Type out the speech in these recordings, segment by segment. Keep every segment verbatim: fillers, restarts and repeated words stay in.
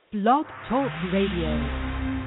Blog Talk Radio.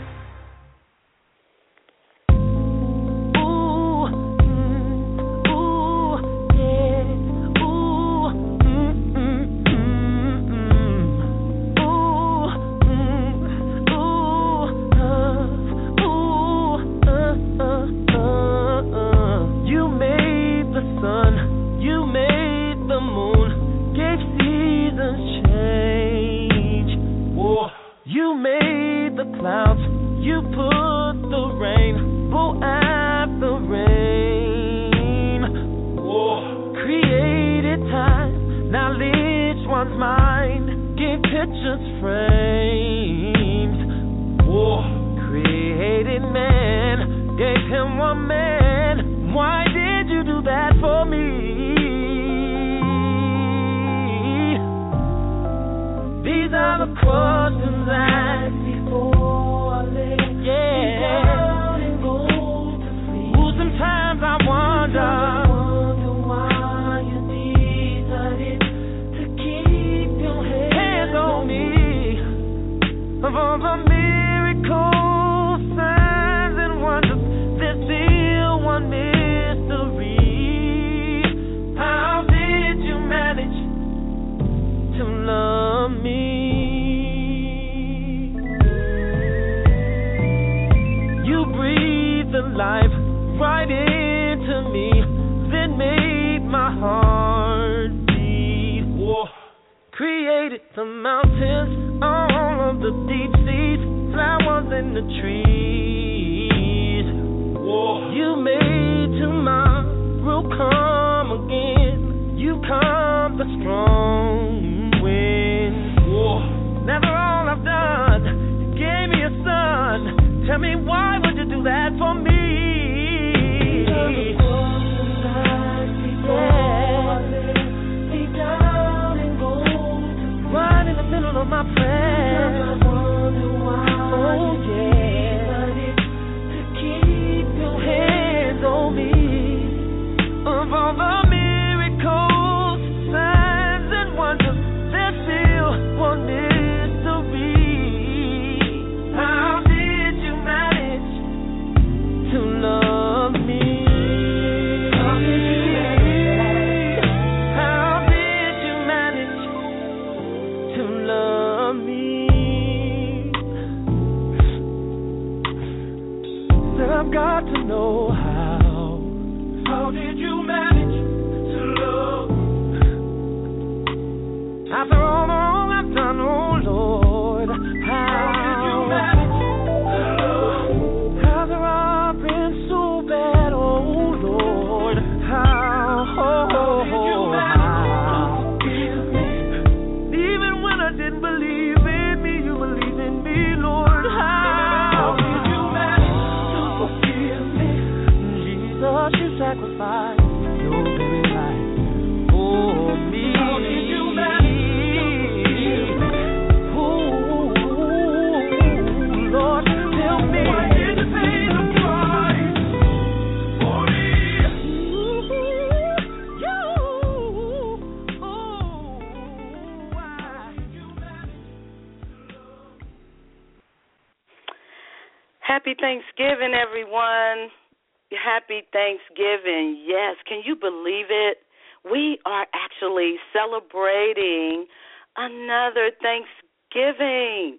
Happy Thanksgiving, everyone. Happy Thanksgiving. Yes, can you believe it? We are actually celebrating another Thanksgiving.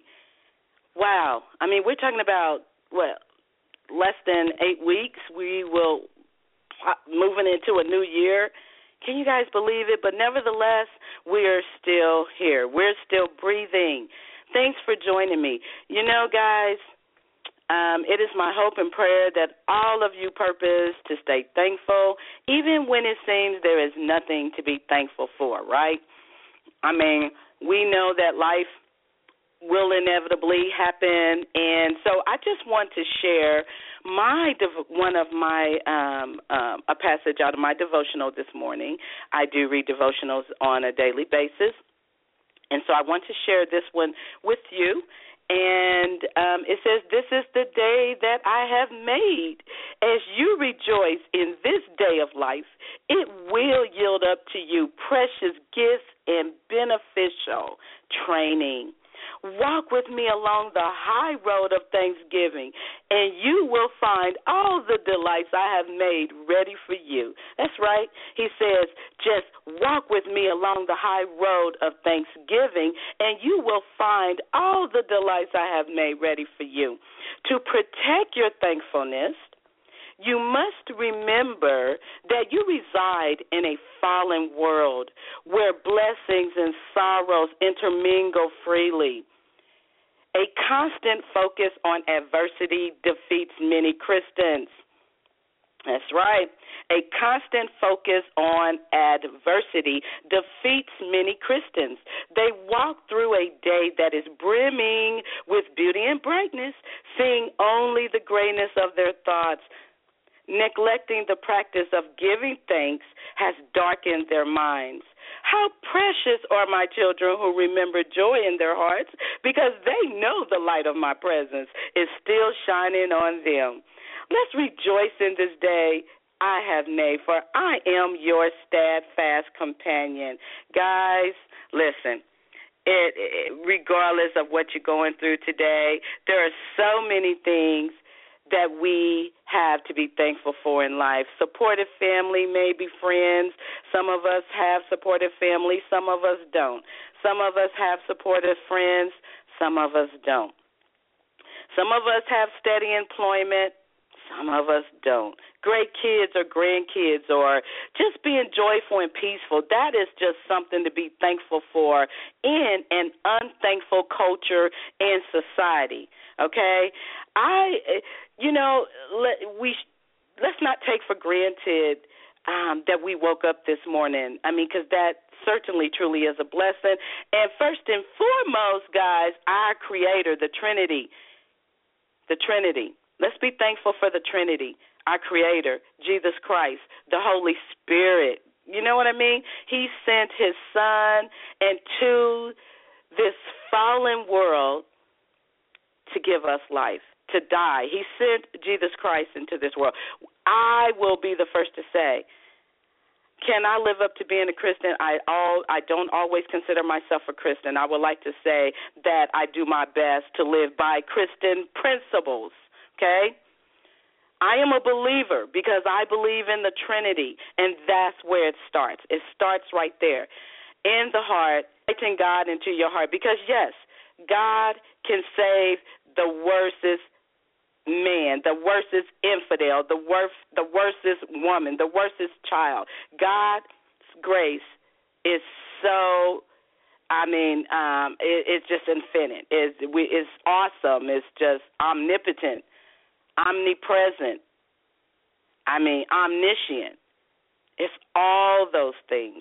Wow. I mean, we're talking about, what, less than eight weeks. We will moving into a new year. Can you guys believe it? But nevertheless, we're still here. We're still breathing. Thanks for joining me. You know, guys, Um, it is my hope and prayer that all of you purpose to stay thankful, even when it seems there is nothing to be thankful for, right? I mean, we know that life will inevitably happen, and so I just want to share my one of my um, um, a passage out of my devotional this morning. I do read devotionals on a daily basis, and so I want to share this one with you. And um, it says, "This is the day that I have made. As you rejoice in this day of life, it will yield up to you precious gifts and beneficial training. walk with me along the high road of thanksgiving, and you will find all the delights I have made ready for you. That's right. He says, just walk with me along the high road of thanksgiving, and you will find all the delights I have made ready for you. To protect your thankfulness, you must remember that you reside in a fallen world where blessings and sorrows intermingle freely. A constant focus on adversity defeats many Christians. That's right. A constant focus on adversity defeats many Christians. They walk through a day that is brimming with beauty and brightness, seeing only the greatness of their thoughts. Neglecting the practice of giving thanks has darkened their minds. How precious are my children who remember joy in their hearts, because they know the light of my presence is still shining on them. Let's rejoice in this day I have made, for I am your steadfast companion. Guys, listen. It, it, regardless of what you're going through today, there are so many things that we have to be thankful for in life. Supportive family, maybe friends. Some of us have supportive family. Some of us don't. Some of us have supportive friends. Some of us don't. Some of us have steady employment. Some of us don't. Great kids or grandkids, or just being joyful and peaceful. That is just something to be thankful for in an unthankful culture and society. Okay? I, you know, let, we, let's not take for granted um, that we woke up this morning. I mean, because that certainly truly is a blessing. And first and foremost, guys, our Creator, the Trinity, the Trinity. Let's be thankful for the Trinity, our Creator, Jesus Christ, the Holy Spirit. You know what I mean? He sent His Son into this fallen world to give us life, to die. He sent Jesus Christ into this world. I will be the first to say, can I live up to being a Christian? I all I don't always consider myself a Christian. I would like to say that I do my best to live by Christian principles. Okay? I am a believer because I believe in the Trinity, and that's where it starts. It starts right there, in the heart, inviting God into your heart. Because, yes, God can save the worstest man, the worstest infidel, the worst, the worstest woman, the worstest child. God's grace is so, I mean, um, it, it's just infinite. It's, it's awesome. It's just omnipotent, omnipresent. I mean, omniscient. It's all those things.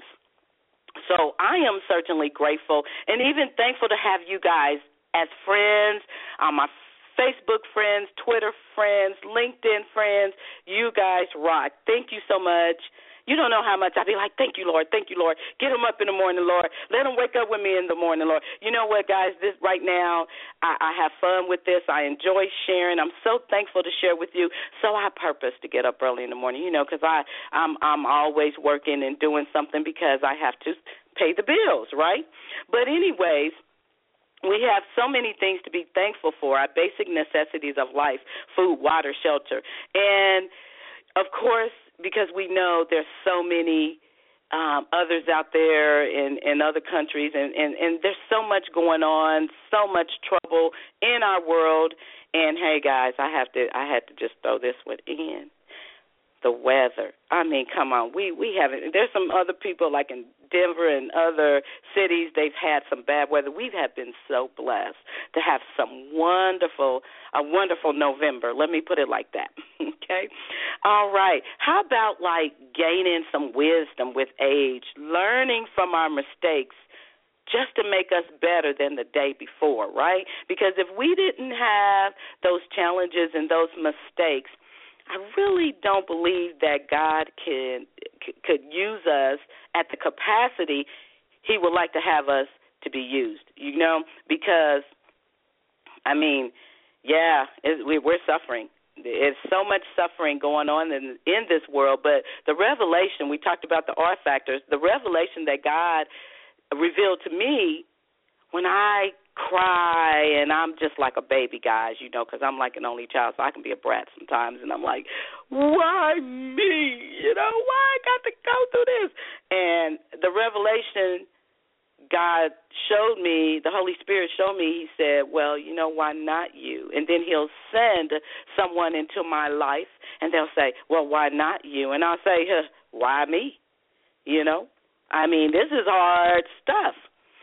So I am certainly grateful and even thankful to have you guys as friends, um, my Facebook friends, Twitter friends, LinkedIn friends. You guys rock. Thank you so much. You don't know how much I be like, thank you, Lord, thank you, Lord. Get them up in the morning, Lord. Let them wake up with me in the morning, Lord. You know what, guys, this right now, I, I have fun with this. I enjoy sharing. I'm so thankful to share with you. So I purpose to get up early in the morning, you know, because I'm, I'm always working and doing something because I have to pay the bills, right? But anyways, we have so many things to be thankful for, our basic necessities of life, food, water, shelter. And, of course, because we know there's so many um, others out there in, in other countries, and, and, and there's so much going on, so much trouble in our world. And, hey, guys, I have to I had to just throw this one in. The weather. I mean, come on. We, we haven't. There's some other people like in Denver and other cities, they've had some bad weather. We have been so blessed to have some wonderful, a wonderful November. Let me put it like that, okay? All right. How about, like, gaining some wisdom with age, learning from our mistakes just to make us better than the day before, right? Because if we didn't have those challenges and those mistakes, I really don't believe that God can could use us at the capacity He would like to have us to be used, you know, because, I mean, yeah, it, we, we're suffering. There's so much suffering going on in, in this world, but the revelation, we talked about the R factors, the revelation that God revealed to me when I cry, and I'm just like a baby, guys, you know, because I'm like an only child, so I can be a brat sometimes, and I'm like, why me? You know, why I got to go through this? And the revelation God showed me, the Holy Spirit showed me, he said, well, you know, why not you? And then he'll send someone into my life, and they'll say, well, why not you? And I'll say, huh, why me? You know? I mean, this is hard stuff.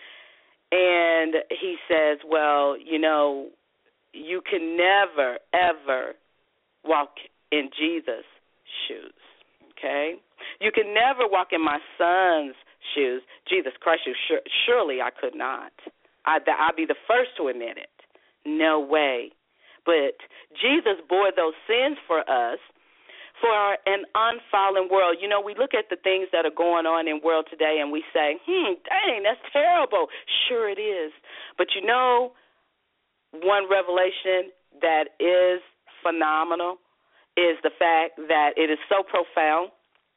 And he says, well, you know, you can never, ever walk in Jesus' shoes, okay? You can never walk in my son's shoes, Jesus Christ, sure, surely I could not. I'd, I'd be the first to admit it. No way. But Jesus bore those sins for us, for an unfallen world. You know, we look at the things that are going on in the world today and we say, hmm, dang, that's terrible. Sure it is. But you know, one revelation that is phenomenal is the fact that it is so profound.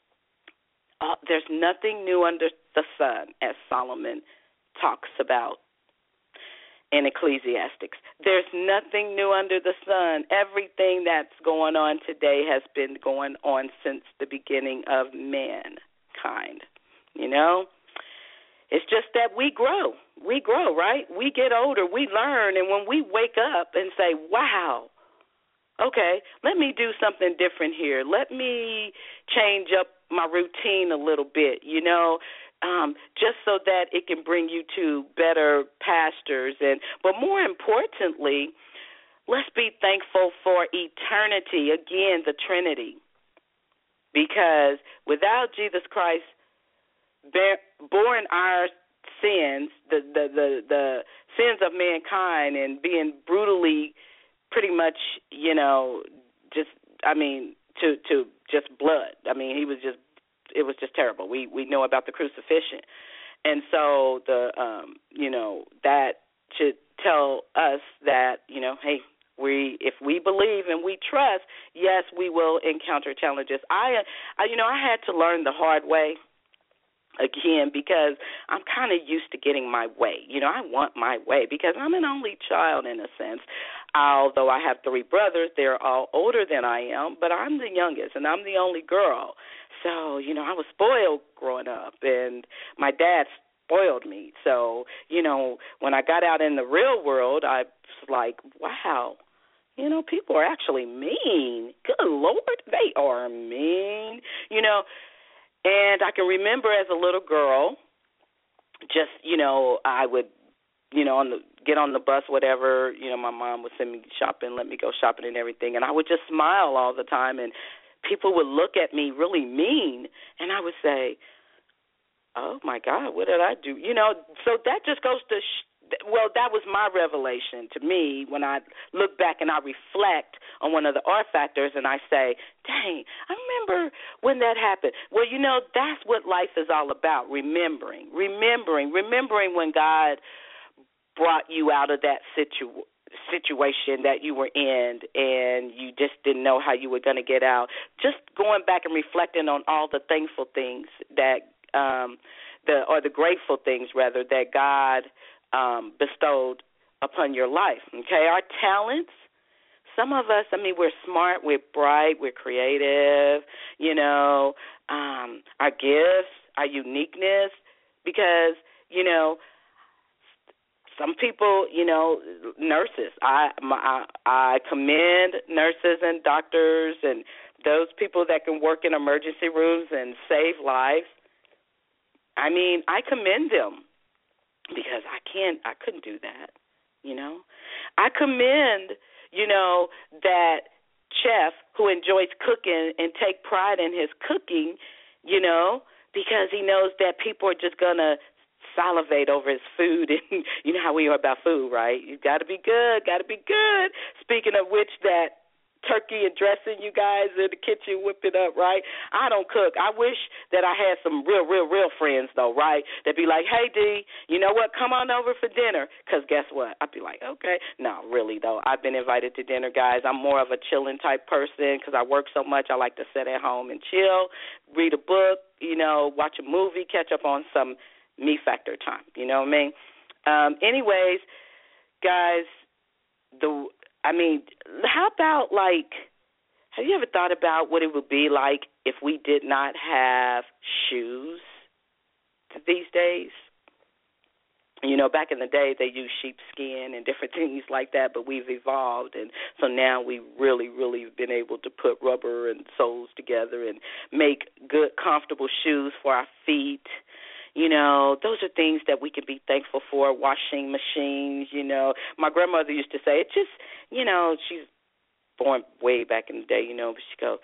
Uh, there's nothing new under the sun, as Solomon talks about in Ecclesiastes. There's nothing new under the sun. Everything that's going on today has been going on since the beginning of mankind. You know? It's just that we grow. We grow, right? We get older. We learn. And when we wake up and say, wow, okay, let me do something different here. Let me change up my routine a little bit, you know, um, just so that it can bring you to better pastures. And but more importantly, let's be thankful for eternity, again, the Trinity, because without Jesus Christ bear, born our sins, the, the, the, the sins of mankind, and being brutally pretty much, you know, just, I mean, to to just blood. I mean, he was just, it was just terrible. We we know about the crucifixion. And so the, um, you know, that should tell us that, you know, hey, we if we believe and we trust, yes, we will encounter challenges. I, I you know, I had to learn the hard way, again, because I'm kind of used to getting my way. You know, I want my way because I'm an only child in a sense. Although I have three brothers, they're all older than I am, but I'm the youngest and I'm the only girl. So, you know, I was spoiled growing up, and my dad spoiled me. So, you know, when I got out in the real world, I was like, wow, you know, people are actually mean. Good Lord, they are mean, you know. And I can remember as a little girl, just, you know, I would, you know, on the get on the bus, whatever, you know, my mom would send me shopping, let me go shopping and everything, and I would just smile all the time, and people would look at me really mean, and I would say, oh, my God, what did I do? You know, so that just goes to, sh- well, that was my revelation to me when I look back and I reflect on one of the R factors and I say, dang, I remember when that happened. Well, you know, that's what life is all about, remembering, remembering, remembering when God brought you out of that situ- situation that you were in and you just didn't know how you were going to get out. Just going back and reflecting on all the thankful things that, um, the or the grateful things, rather, that God um, bestowed upon your life, okay? Our talents, some of us, I mean, we're smart, we're bright, we're creative, you know, um, our gifts, our uniqueness, because, you know, some people, you know, nurses. I, my, I commend nurses and doctors and those people that can work in emergency rooms and save lives. I mean, I commend them because I can't, I couldn't do that, you know. I commend, you know, that chef who enjoys cooking and take pride in his cooking, you know, because he knows that people are just going to salivate over his food, and you know how we are about food, right? You got to be good, got to be good. Speaking of which, that turkey and dressing, you guys in the kitchen whip it up, right? I don't cook. I wish that I had some real, real, real friends, though, right? That'd be like, hey, D, you know what? Come on over for dinner, because guess what? I'd be like, okay. No, really, though. I've been invited to dinner, guys. I'm more of a chilling type person because I work so much. I like to sit at home and chill, read a book, you know, watch a movie, catch up on some me factor time, you know what I mean? Um, anyways, guys, the I mean, how about, like, have you ever thought about what it would be like if we did not have shoes these days? You know, back in the day, they used sheepskin and different things like that, but we've evolved, and so now we've really, really been able to put rubber and soles together and make good, comfortable shoes for our feet. You know, those are things that we can be thankful for. Washing machines, you know. My grandmother used to say, it just, you know, she's born way back in the day, you know, but she'd go,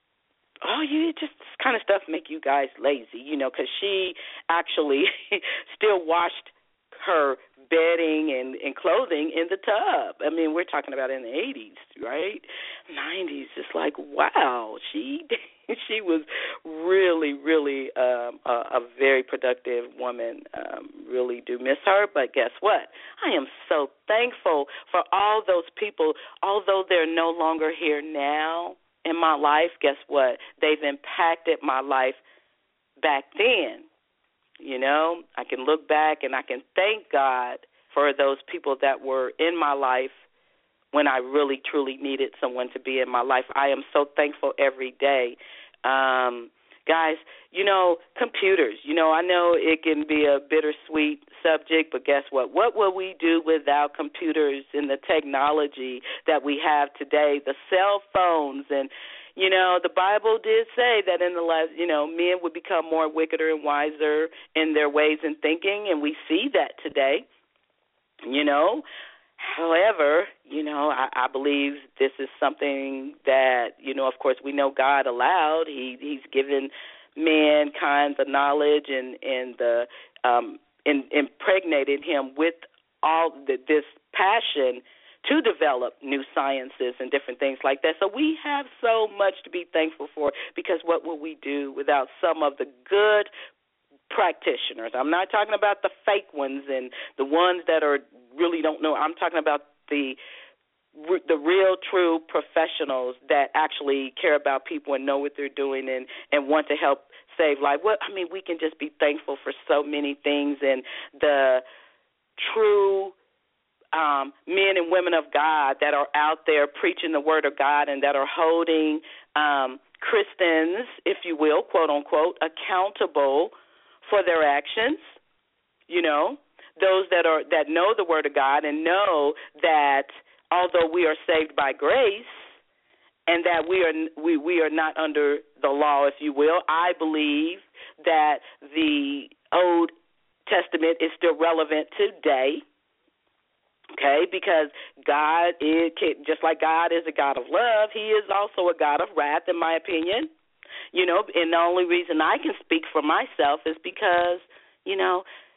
oh, you just this kind of stuff make you guys lazy, you know, because she actually still washed her bedding and, and clothing in the tub. I mean, we're talking about in the eighties, right? nineties. It's like, wow, she she was really, really um, a, a very productive woman. Um, really do miss her, but guess what? I am so thankful for all those people, although they're no longer here now in my life. Guess what? They've impacted my life back then. You know, I can look back and I can thank God for those people that were in my life when I really, truly needed someone to be in my life. I am so thankful every day. Um, guys, you know, computers, you know, I know it can be a bittersweet subject, but guess what? What will we do without computers and the technology that we have today, the cell phones? And you know, the Bible did say that in the last, you know, men would become more wickeder and wiser in their ways and thinking, and we see that today, you know. However, you know, I, I believe this is something that, you know, of course, we know God allowed. He He's given mankind the knowledge and, and the um, in, impregnated him with all the, this passion to develop new sciences and different things like that. So we have so much to be thankful for, because what would we do without some of the good practitioners? I'm not talking about the fake ones and the ones that are really don't know. I'm talking about the the real, true professionals that actually care about people and know what they're doing and, and want to help save life. Well, I mean, we can just be thankful for so many things, and the true Um, men and women of God that are out there preaching the word of God and that are holding um, Christians, if you will, quote unquote, accountable for their actions. You know, those that are that know the word of God and know that although we are saved by grace and that we are we, we are not under the law, if you will, I believe that the Old Testament is still relevant today. Okay, because God is, just like God is a God of love, he is also a God of wrath, in my opinion. You know, and the only reason I can speak for myself is because, you know,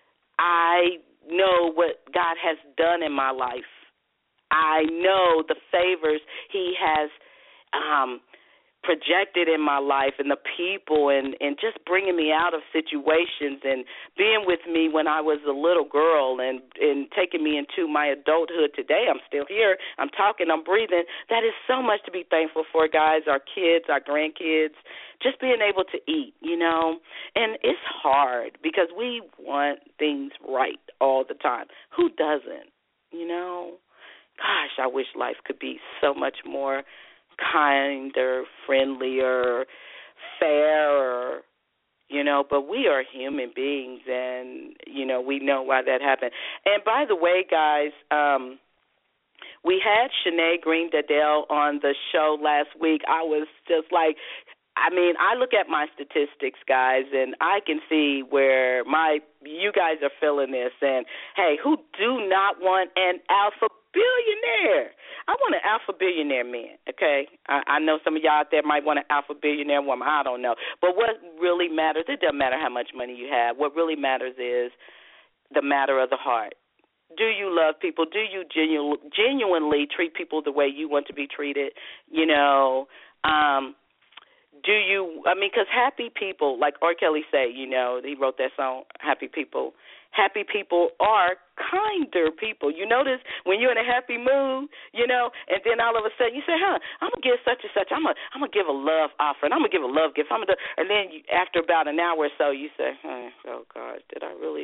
I know what God has done in my life. I know the favors he has um, projected in my life and the people and, and just bringing me out of situations and being with me when I was a little girl and, and taking me into my adulthood today. I'm still here. I'm talking. I'm breathing. That is so much to be thankful for, guys, our kids, our grandkids, just being able to eat, you know. And it's hard because we want things right all the time. Who doesn't, you know? Gosh, I wish life could be so much more kinder, friendlier, fairer, you know, but we are human beings, and, you know, we know why that happened. And by the way, guys, um, we had Shanae Green Dadell on the show last week. I was just like, I mean, I look at my statistics, guys, and I can see where my you guys are feeling this. And, hey, who do not want an alpha billionaire? I want an alpha billionaire man, okay? I, I know some of y'all out there might want an alpha billionaire woman. I don't know. But what really matters, it doesn't matter how much money you have. What really matters is the matter of the heart. Do you love people? Do you genu- genuinely treat people the way you want to be treated? You know, um, do you, I mean, because happy people, like R. Kelly say, you know, he wrote that song, Happy People. Happy people are kinder people. You notice when you're in a happy mood, you know, and then all of a sudden you say, huh, I'm going to give such and such. I'm going I'm to give a love offering. I'm going to give a love gift. I'm gonna, and then you, after about an hour or so, you say, oh, oh, gosh, did I really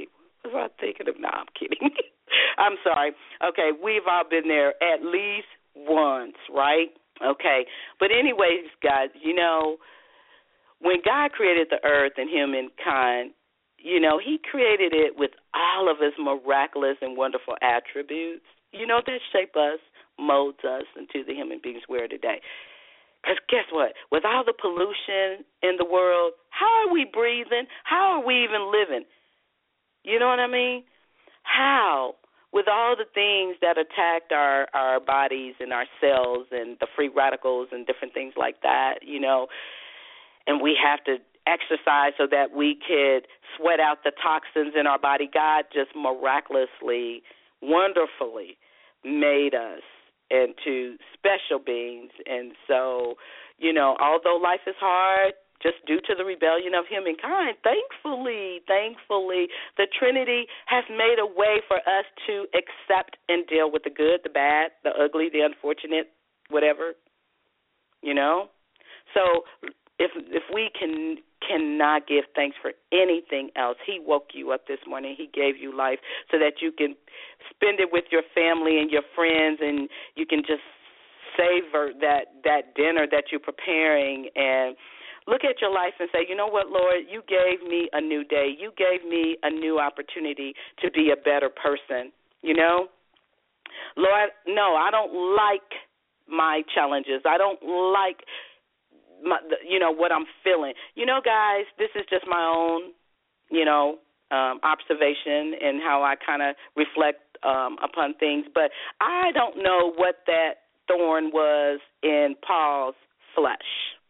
That's what I'm thinking of. No, I'm kidding. I'm sorry. Okay, we've all been there at least once, right? Okay. But anyways, guys, you know, when God created the earth and humankind, you know, he created it with all of his miraculous and wonderful attributes, you know, that shape us, molds us into the human beings we are today. Because guess what? With all the pollution in the world, how are we breathing? How are we even living? You know what I mean? How? With all the things that attacked our, our bodies and our cells and the free radicals and different things like that, you know, and we have to exercise so that we could sweat out the toxins in our body. God just miraculously, wonderfully made us into special beings. And so, you know, although life is hard, just due to the rebellion of humankind, thankfully, thankfully, the Trinity has made a way for us to accept and deal with the good, the bad, the ugly, the unfortunate, whatever, you know. So if if we can cannot give thanks for anything else, he woke you up this morning. He gave you life so that you can spend it with your family and your friends, and you can just savor that, that dinner that you're preparing and look at your life and say, you know what, Lord, you gave me a new day. You gave me a new opportunity to be a better person, you know. Lord, no, I don't like my challenges. I don't like My, you know, what I'm feeling. You know, guys, this is just my own, you know, um, observation and how I kind of reflect um, upon things. But I don't know what that thorn was in Paul's flesh.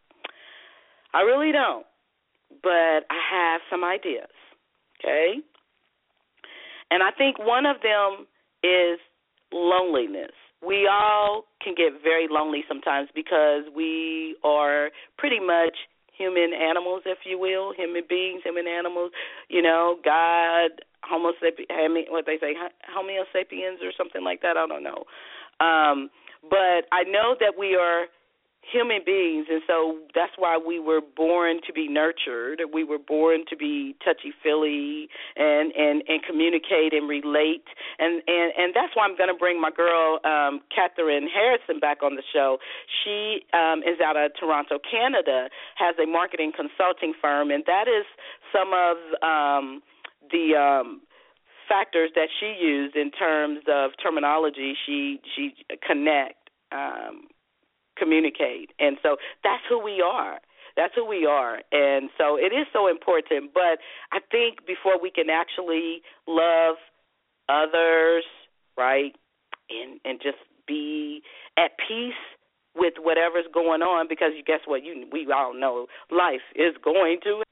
I really don't. But I have some ideas, okay? And I think one of them is loneliness. We all can get very lonely sometimes because we are pretty much human animals, if you will, human beings, human animals. You know, God, Homo sapiens, what they say, Homo sapiens or something like that. I don't know. Um, but I know that we are human beings, and so that's why we were born to be nurtured. We were born to be touchy-feely and, and, and communicate and relate. And, and, and that's why I'm going to bring my girl, um, Catherine Harrison, back on the show. She um, is out of Toronto, Canada, has a marketing consulting firm, and that is some of um, the um, factors that she used in terms of terminology. She, she connect, um communicate. And so that's who we are. That's who we are. And so it is so important. But I think before we can actually love others, right, and and just be at peace with whatever's going on, because you guess what? You we all know life is going to.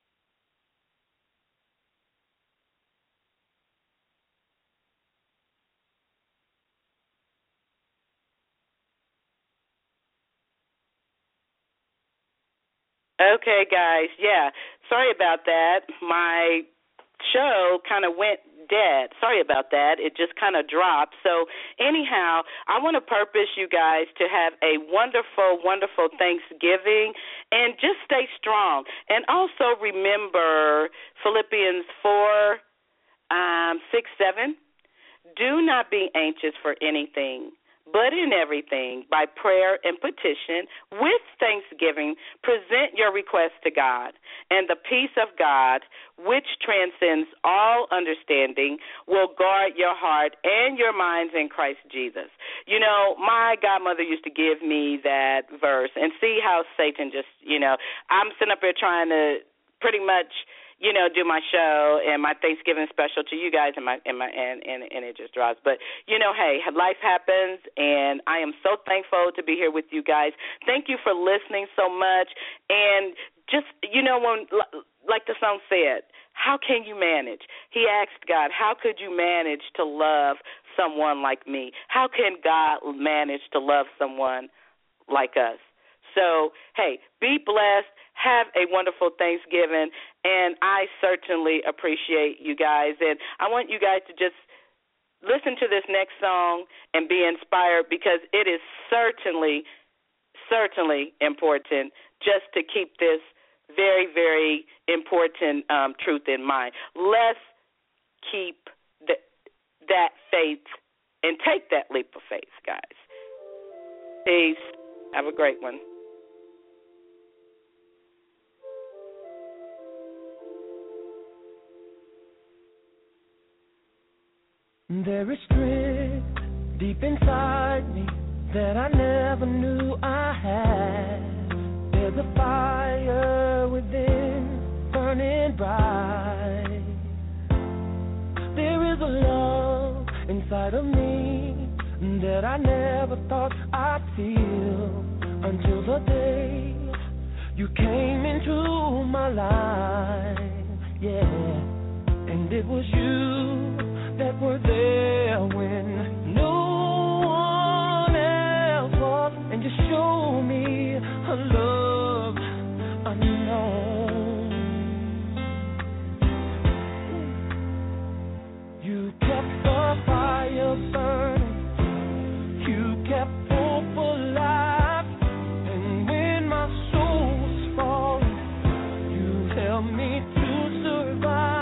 Okay, guys. Yeah. Sorry about that. My show kind of went dead. Sorry about that. It just kind of dropped. So, anyhow, I want to purpose you guys to have a wonderful, wonderful Thanksgiving and just stay strong. And also remember Philippians four, um, six, seven. Do not be anxious for anything, but in everything, by prayer and petition, with thanksgiving, present your requests to God. And the peace of God, which transcends all understanding, will guard your heart and your minds in Christ Jesus. You know, my godmother used to give me that verse, and see how Satan just, you know, I'm sitting up here trying to pretty much, you know, do my show and my Thanksgiving special to you guys, and my and my and, and and it just drops. But you know, hey, life happens, and I am so thankful to be here with you guys. Thank you for listening so much, and just you know, when like the song said, how can you manage? He asked God, how could you manage to love someone like me? How can God manage to love someone like us? So, hey, be blessed. Have a wonderful Thanksgiving, and I certainly appreciate you guys. And I want you guys to just listen to this next song and be inspired, because it is certainly, certainly important just to keep this very, very important um, truth in mind. Less keep the, that faith and take that leap of faith, guys. Peace. Have a great one. There is strength deep inside me that I never knew I had. There's a fire within, burning bright. There is a love inside of me that I never thought I'd feel until the day you came into my life. Yeah, and it was you that were there when no one else was, and you showed me a love unknown. You kept the fire burning, you kept hope alive, and when my soul was falling, you held me to survive.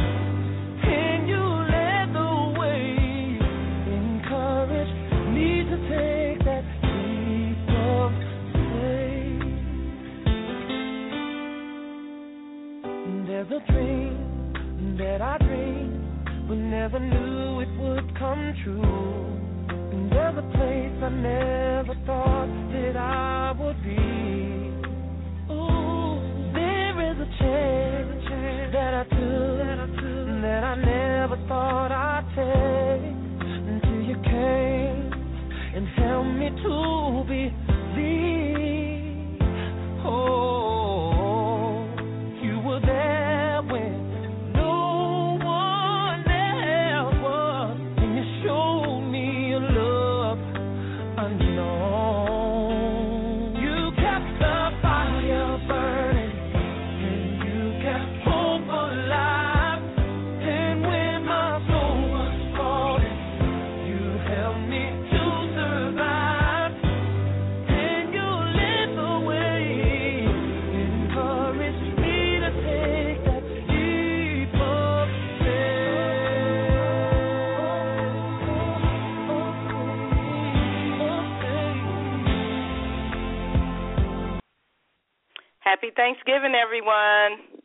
There's a dream that I dreamed, but never knew it would come true. And there's a place I never thought that I would be. Ooh, there is a chance that I took, that I never thought I'd take, until you came and helped me to believe. Oh, you were there when no one else was, and you showed me a love unknown. You kept the fire burning, and you kept hope alive, and when my soul was falling, you held me to survive, and you lit the way, encouraged me to take that leap of faith. Happy Thanksgiving, everyone.